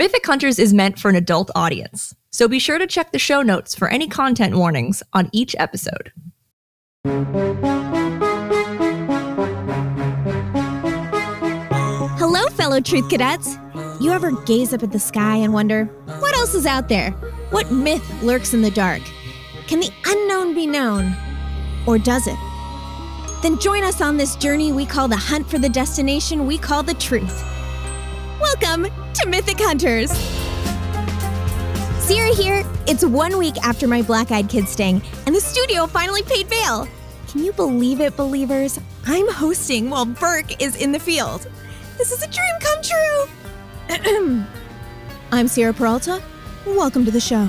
Mythic Hunters is meant for an adult audience, so be sure to check the show notes for any content warnings on each episode. Hello, fellow Truth Cadets. You ever gaze up at the sky and wonder, what else is out there? What myth lurks in the dark? Can the unknown be known? Or does it? Then join us on this journey we call the hunt for the destination we call the truth. Welcome to Mythic Hunters. Sierra here. It's 1 week after my Black-Eyed Kids sting, and the studio finally paid bail. Can you believe it, believers? I'm hosting while Burke is in the field. This is a dream come true. I'm Sierra Peralta. Welcome to the show.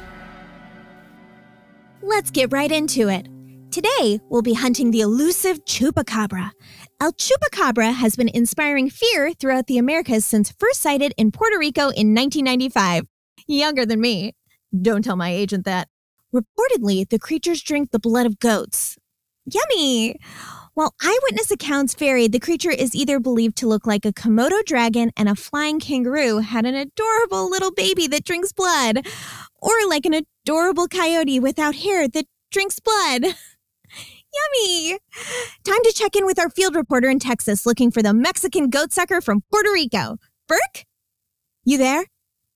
Let's get right into it. Today, we'll be hunting the elusive Chupacabra. El Chupacabra has been inspiring fear throughout the Americas since first sighted in Puerto Rico in 1995. Younger than me. Don't tell my agent that. Reportedly, the creatures drink the blood of goats. Yummy! While eyewitness accounts vary, the creature is either believed to look like a Komodo dragon and a flying kangaroo had an adorable little baby that drinks blood, or like an adorable coyote without hair that drinks blood. Yummy! Time to check in with our field reporter in Texas looking for the Mexican goat sucker from Puerto Rico. Burke? You there?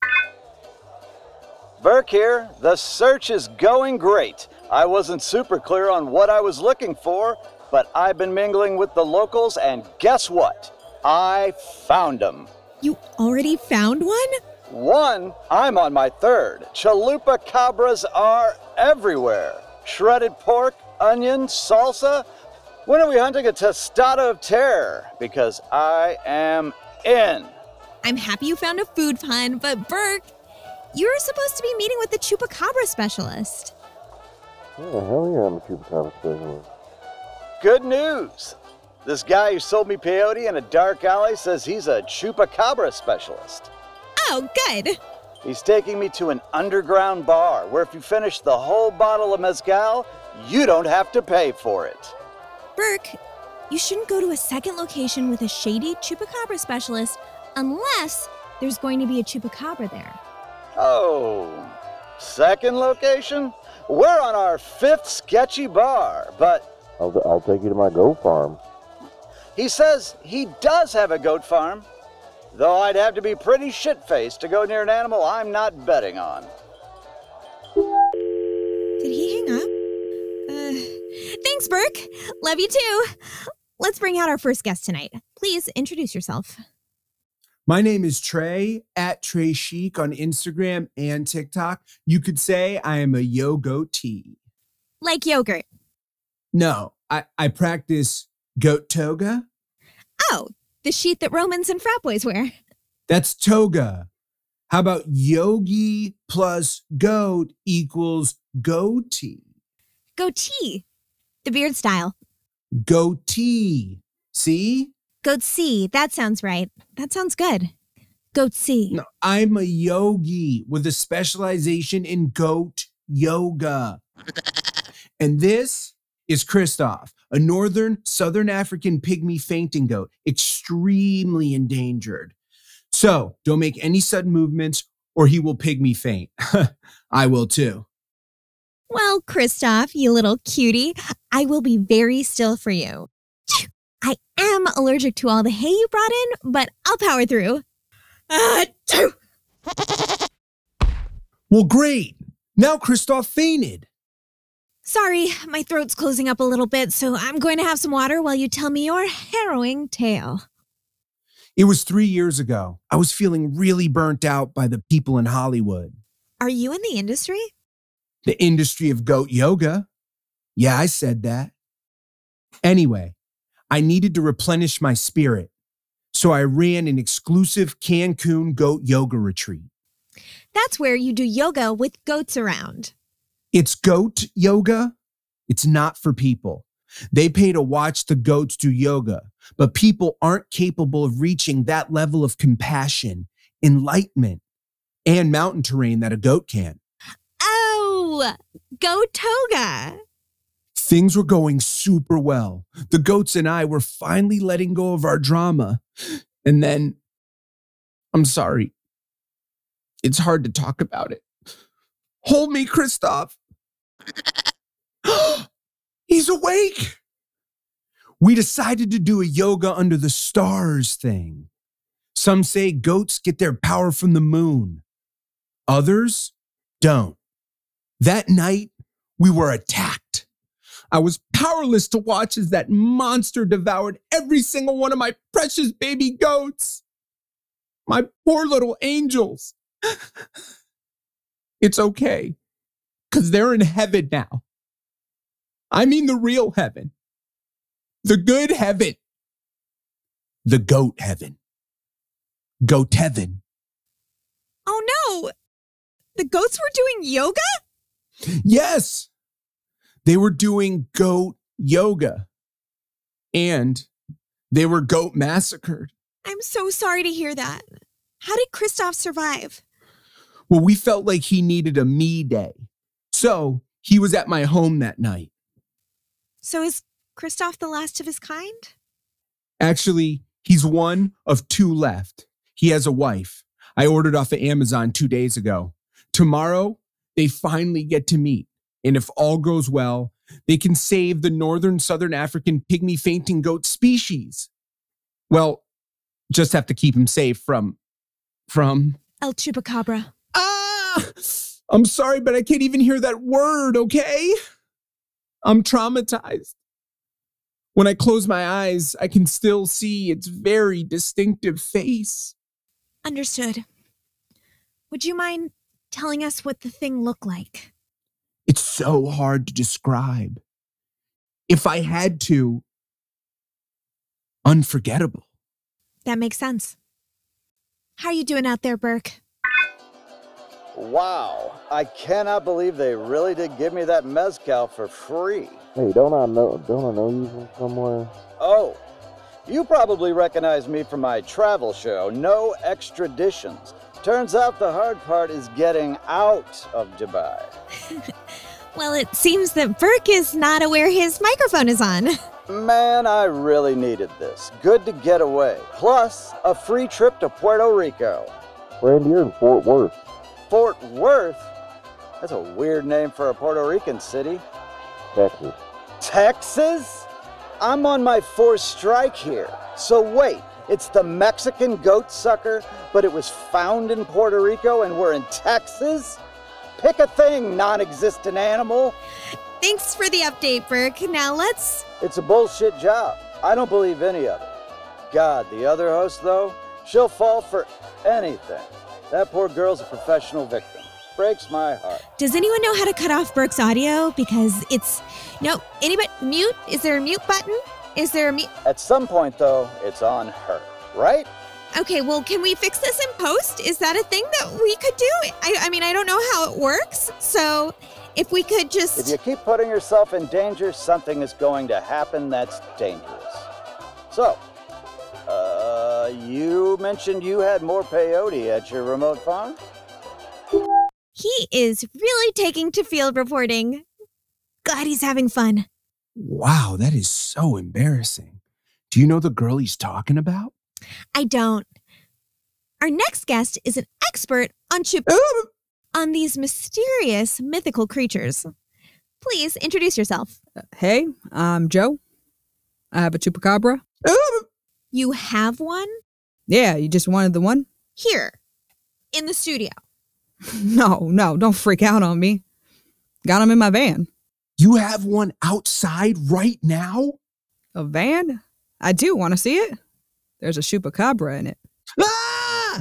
Burke here. The search is going great. I wasn't super clear on what I was looking for, but I've been mingling with the locals, and guess what? I found them. You already found one? One? I'm on my third. Chupacabras are everywhere. Shredded pork, onion, salsa. When are we hunting a tostada of terror? Because I am in. I'm happy you found a food pun, but Burke, you were supposed to be meeting with the Chupacabra specialist. Yeah, hell yeah, I'm a Chupacabra specialist. Good news. This guy who sold me peyote in a dark alley says he's a Chupacabra specialist. Oh, good. He's taking me to an underground bar where if you finish the whole bottle of mezcal, you don't have to pay for it. Burke, you shouldn't go to a second location with a shady Chupacabra specialist unless there's going to be a Chupacabra there. Oh, second location? We're on our fifth sketchy bar, but I'll take you to my goat farm. he says he does have a goat farm, though I'd have to be pretty shit-faced to go near an animal I'm not betting on. Did he hang up? Thanks, Burke. Love you too. Let's bring out our first guest tonight. Please introduce yourself. My name is Trey, at Trey Chic on Instagram and TikTok. You could say I am a yo-goatee. Like yogurt. No, I practice goat toga. Oh, the sheet that Romans and frat boys wear. That's toga. How about yogi plus goat equals goatee? Goatee. The beard style. Goatee. See? Goatsea. That sounds right. That sounds good. Goatsea. No, I'm a yogi with a specialization in goat yoga. And this is Christoph, a northern Southern African pygmy fainting goat, extremely endangered. So don't make any sudden movements or he will pygmy faint. I will too. Well, Christoph, you little cutie, I will be very still for you. I am allergic to all the hay you brought in, but I'll power through. Well, great. Now Christoph fainted. Sorry, my throat's closing up a little bit, so I'm going to have some water while you tell me your harrowing tale. It was 3 years ago. I was feeling really burnt out by the people in Hollywood. Are you in the industry? The industry of goat yoga. Yeah, I said that. Anyway, I needed to replenish my spirit, so I ran an exclusive Cancun goat yoga retreat. That's where you do yoga with goats around. It's goat yoga. It's not for people. They pay to watch the goats do yoga, but people aren't capable of reaching that level of compassion, enlightenment, and mountain terrain that a goat can. Oh, goat toga. Things were going super well. The goats and I were finally letting go of our drama. And then, I'm sorry, It's hard to talk about it. Hold me, Kristoff. He's awake. We decided to do a yoga under the stars thing. Some say goats get their power from the moon. Others don't. That night, we were attacked. I was powerless to watch as that monster devoured every single one of my precious baby goats. My poor little angels. It's okay, because they're in heaven now. I mean the real heaven. The good heaven. The goat heaven. Goat heaven. Oh no! The goats were doing yoga? Yes! They were doing goat yoga. And they were goat massacred. I'm so sorry to hear that. How did Kristoff survive? Well, we felt like he needed a me day. So he was at my home that night. So is Kristoff the last of his kind? Actually, he's one of two left. He has a wife. I ordered off of Amazon 2 days ago. Tomorrow, they finally get to meet. And if all goes well, they can save the northern southern African pygmy fainting goat species. Well, just have to keep him safe from... El Chupacabra. Ah! I'm sorry, but I can't even hear that word, okay? I'm traumatized. When I close my eyes, I can still see its very distinctive face. Understood. Would you mind telling us what the thing looked like? It's so hard to describe. If I had to, unforgettable. That makes sense. How are you doing out there, Burke? Wow, I cannot believe they really did give me that mezcal for free. Hey, don't I know you from somewhere? Oh, you probably recognize me from my travel show, No Extraditions. Turns out the hard part is getting out of Dubai. Well, it seems that Burke is not aware his microphone is on. Man, I really needed this. Good to get away. Plus, a free trip to Puerto Rico. Randy, you're in Fort Worth. Fort Worth? That's a weird name for a Puerto Rican city. Texas. Texas? I'm on my fourth strike here. So wait, it's the Mexican goat sucker, but it was found in Puerto Rico and we're in Texas? Pick a thing, non-existent animal. Thanks for the update, Burke. Now let's... It's a bullshit job. I don't believe any of it. God, the other host, though, she'll fall for anything. That poor girl's a professional victim. Breaks my heart. Does anyone know how to cut off Burke's audio? Because it's... No, anybody... Mute? Is there a mute button? Is there a mute... At some point, though, it's on her, right? Okay, well, can we fix this in post? Is that a thing that we could do? I mean, I don't know how it works, so if we could just... If you keep putting yourself in danger, something is going to happen that's dangerous. So, you mentioned you had more peyote at your remote farm? He is really taking to field reporting. God, he's having fun. Wow, that is so embarrassing. Do you know the girl he's talking about? I don't. Our next guest is an expert on on these mysterious mythical creatures. Please introduce yourself. Hey, I'm Joe. I have a chupacabra. You have one? Yeah, you just wanted the one? Here, in the studio. No, don't freak out on me. Got him in my van. You have one outside right now? A van? I do. Want to see it? There's a chupacabra in it. Ah!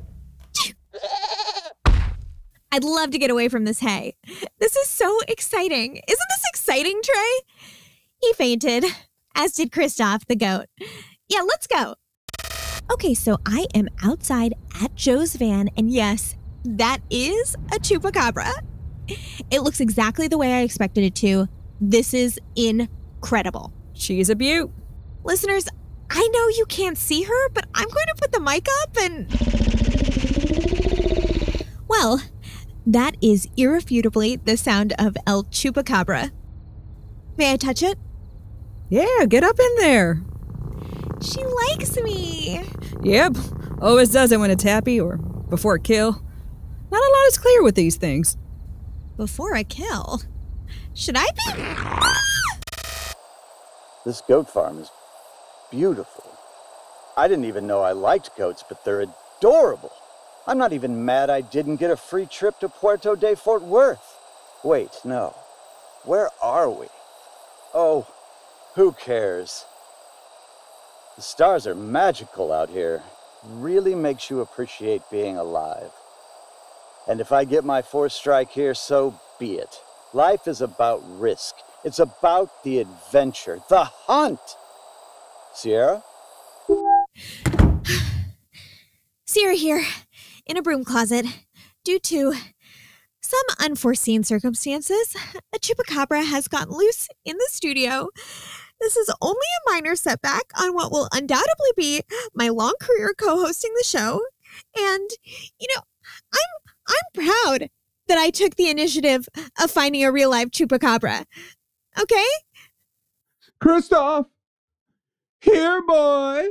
I'd love to get away from this hay. This is so exciting. Isn't this exciting, Trey? He fainted, as did Kristoff the goat. Yeah, let's go. Okay, so I am outside at Joe's van, and yes, that is a chupacabra. It looks exactly the way I expected it to. This is incredible. She's a beaut. Listeners, I know you can't see her, but I'm going to put the mic up and... Well, that is irrefutably the sound of El Chupacabra. May I touch it? Yeah, get up in there. She likes me. Yep, always does it when it's happy or before a kill. as clear with these things. Before a kill. Should I be? This goat farm is beautiful. I didn't even know I liked goats, but they're adorable. I'm not even mad I didn't get a free trip to Puerto de Fort Worth. Wait, no. Where are we? Oh, who cares? The stars are magical out here. Really makes you appreciate being alive. And if I get my fourth strike here, so be it. Life is about risk. It's about the adventure, the hunt. Sierra? Sierra here, in a broom closet. Due to some unforeseen circumstances, a chupacabra has gotten loose in the studio. This is only a minor setback on what will undoubtedly be my long career co-hosting the show. And, I'm proud that I took the initiative of finding a real live chupacabra. Okay? Kristoff! Here, boy!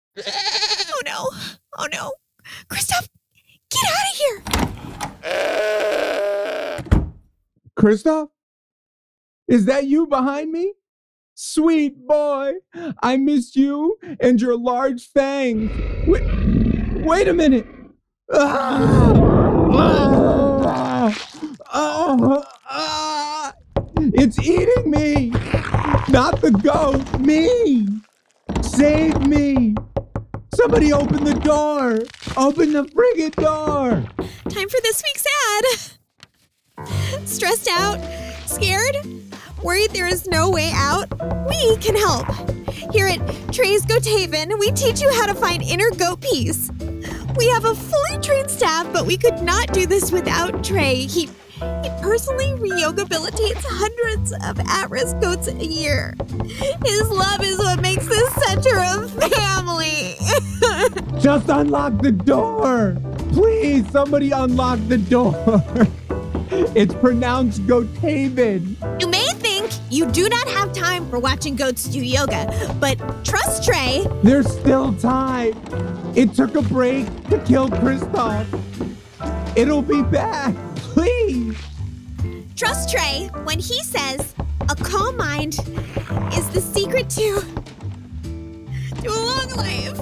Oh no. Kristoff, get out of here! Kristoff? Is that you behind me? Sweet boy, I miss you and your large fangs. Wait a minute. It's eating me. Not the goat, me. Save me. Somebody open the door. Open the friggin' door. Time for this week's ad. Stressed out? Scared? Worried there is no way out? We can help. Here at Trey's Goat Haven, we teach you how to find inner goat peace. We have a fully trained staff, but we could not do this without Trey. He personally rehabilitates hundreds of at-risk goats a year. His love is what makes this center a family. Just unlock the door. Please, somebody unlock the door. It's pronounced Goat Haven. You may think you do not have time for watching goats do yoga, but trust Trey. There's still time. It took a break to kill Kristoff. It'll be back. Please. Trust Trey when he says a calm mind is the secret to a long life.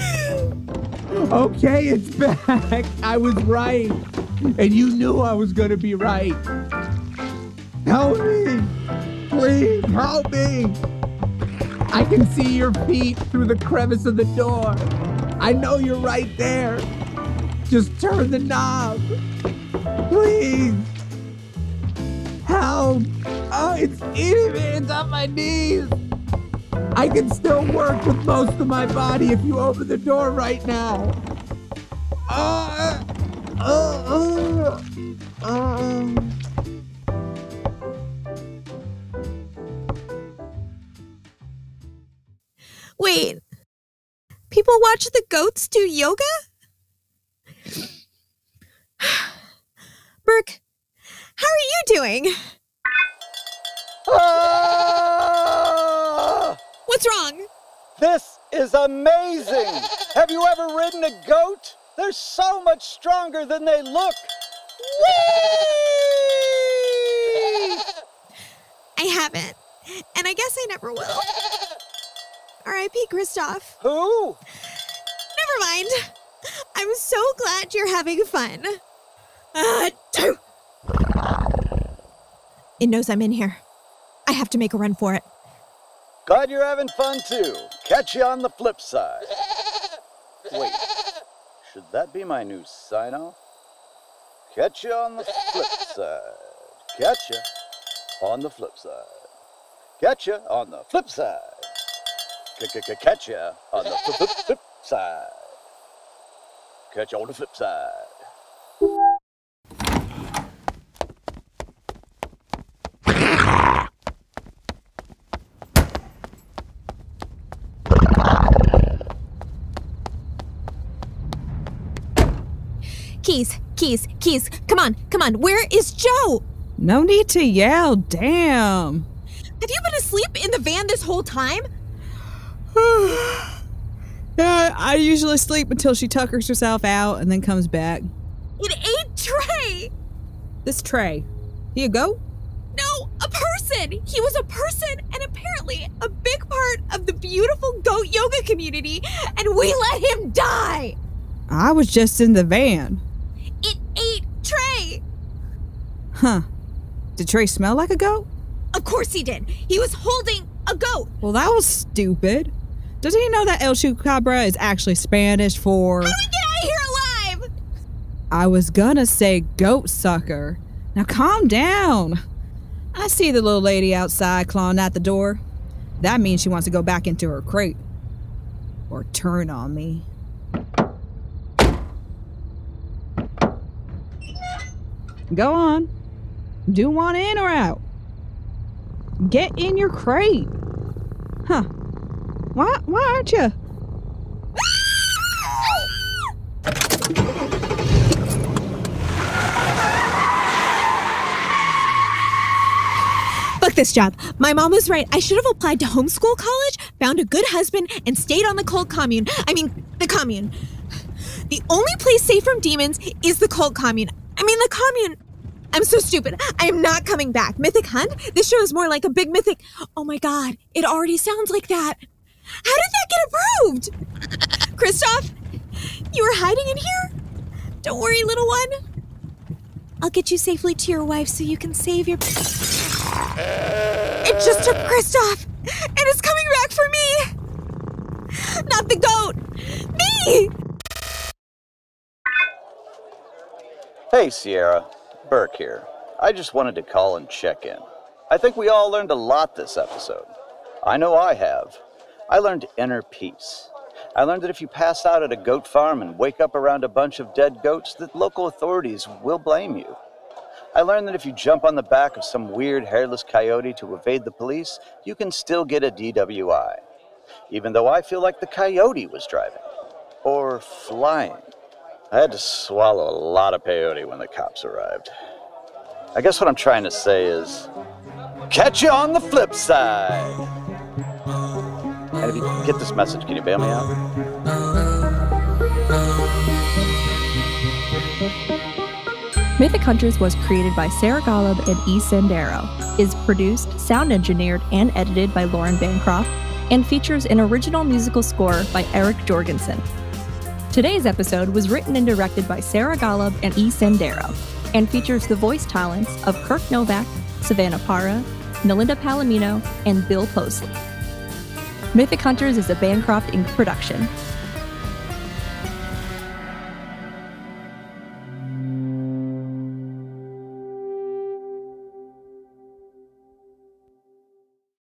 Okay, it's back. I was right. And you knew I was gonna be right. Help me. Please, help me. I can see your feet through the crevice of the door. I know you're right there. Just turn the knob. Please. Help. Oh, it's eating me. It's on my knees. I can still work with most of my body if you open the door right now. Wait, people watch the goats do yoga? Burke, how are you doing? What's wrong? This is amazing! Have you ever ridden a goat? They're so much stronger than they look. Whee! I haven't, and I guess I never will. R.I.P. Kristoff. Who? Never mind. I'm so glad you're having fun. It knows I'm in here. I have to make a run for it. Glad you're having fun too. Catch you on the flip side. Wait, should that be my new sign-off? Catch you on the flip side. Catch you on the flip side. Catch you on the flip side. Catch you on the flip side. Catch you on the flip side. Keys. Come on. Where is Joe? No need to yell, damn. Have you been asleep in the van this whole time? I usually sleep until she tuckers herself out and then comes back. It ate Trey! This Trey, he a goat? No, a person! He was a person and apparently a big part of the beautiful goat yoga community, and we let him die! I was just in the van. It ate Trey! Huh. Did Trey smell like a goat? Of course he did. He was holding a goat. Well, that was stupid. Does he know that El Chupacabra is actually Spanish for... How do we get out of here alive? I was gonna say goat sucker. Now calm down. I see the little lady outside clawing at the door. That means she wants to go back into her crate. Or turn on me. Go on. Do you want in or out? Get in your crate. Huh. Why aren't you? Fuck this job. My mom was right. I should have applied to homeschool college, found a good husband, and stayed on the cult commune. The commune. The only place safe from demons is the cult commune. The commune. I'm so stupid. I am not coming back. Mythic Hunt? This show is more like a big mythic. Oh my god, it already sounds like that. How did that get approved? Kristoff, you were hiding in here? Don't worry, little one. I'll get you safely to your wife so you can save your... It just took Kristoff, and it's coming back for me. Not the goat. Me! Hey, Sierra. Burke here. I just wanted to call and check in. I think we all learned a lot this episode. I know I have. I learned inner peace. I learned that if you pass out at a goat farm and wake up around a bunch of dead goats, that local authorities will blame you. I learned that if you jump on the back of some weird hairless coyote to evade the police, you can still get a DWI. Even though I feel like the coyote was driving. Or flying. I had to swallow a lot of peyote when the cops arrived. I guess what I'm trying to say is, catch you on the flip side! And if you get this message, can you bail me out? Mythic Hunters was created by Sarah Golub and E. Sandero, is produced, sound engineered, and edited by Lauren Bancroft, and features an original musical score by Eric Jorgensen. Today's episode was written and directed by Sarah Golub and E. Sandero, and features the voice talents of Kirk Novak, Savannah Parra, Melinda Palomino, and Bill Posley. Mythic Hunters is a Bancroft Inc. production,